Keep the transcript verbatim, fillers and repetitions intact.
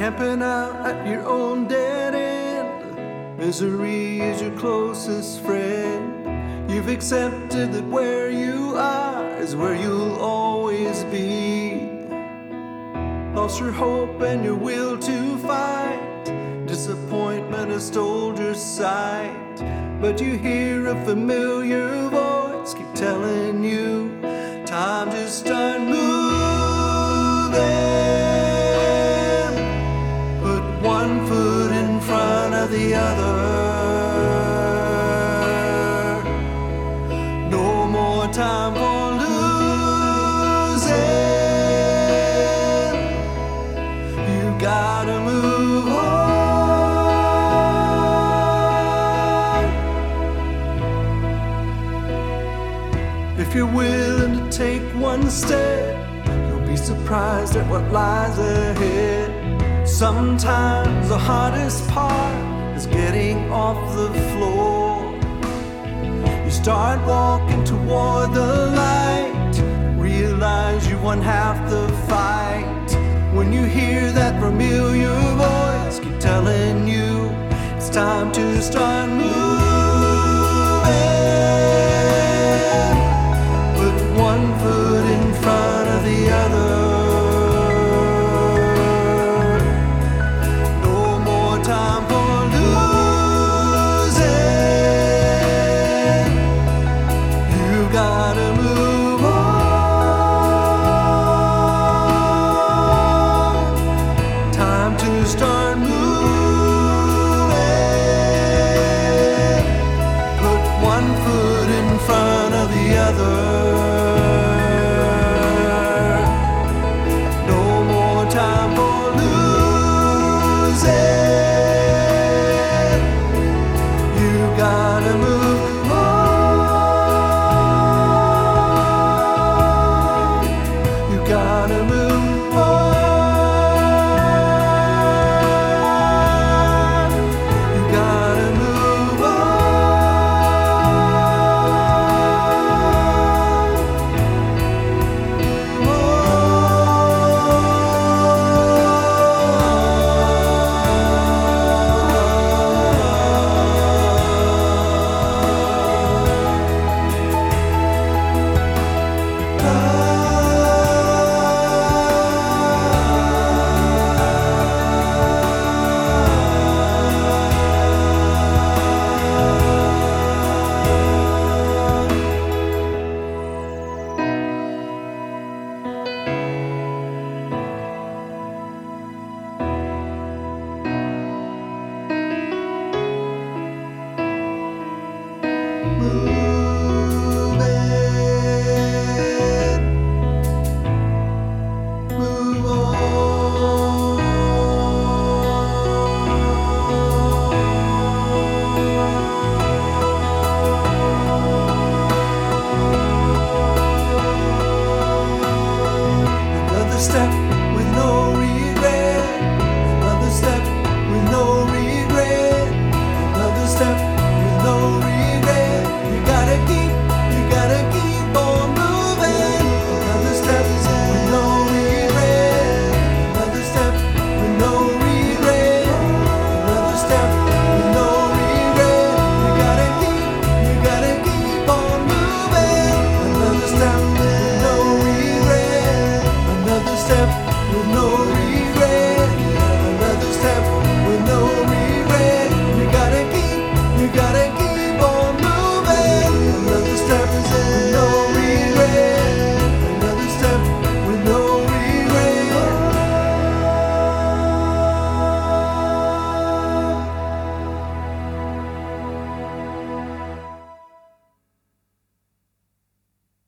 camping out at your own dead end. Misery is your closest friend. You've accepted that where you are is where you'll always be. Lost your hope and your will to fight. Disappointment has stole your sight. But you hear a familiar voice keep telling you time to start moving. Put one foot in front of the other. No more time for losing. You gotta move on. If you're willing to take one step, you'll be surprised at what lies ahead. Sometimes the hardest part is getting off the floor. You start walking toward the light, realize you won half the fight. When you hear that familiar voice keep telling you it's time to start moving.